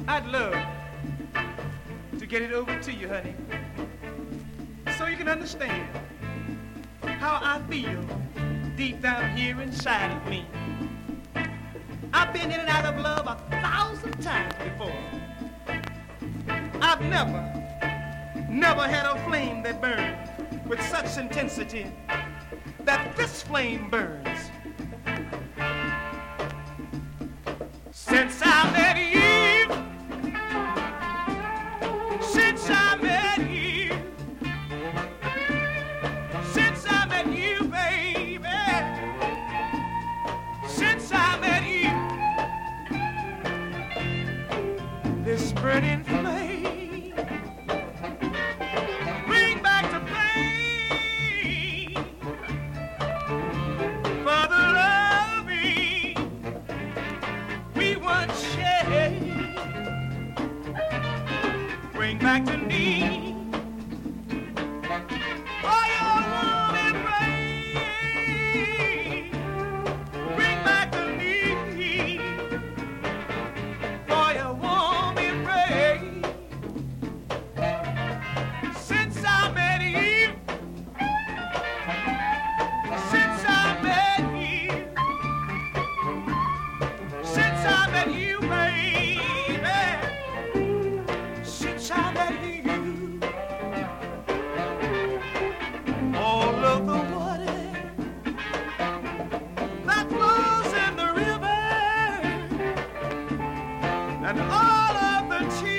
I'd love to get it over to you, honey, so you can understand how I feel deep down here inside of me. I've been in and out of love 1,000 times before. I've never had a flame that burned with such intensity that this flame burns. Since I met you, since I met you, since I met you, baby, since I met you, this burning flame bring back the flame for the loving we once shared. Bring back to me all your warm embrace. Bring back to me for your warm embrace. Since I met you, since I met you, since I met you, baby, since I met you, all of the water that flows in the river and all of the tears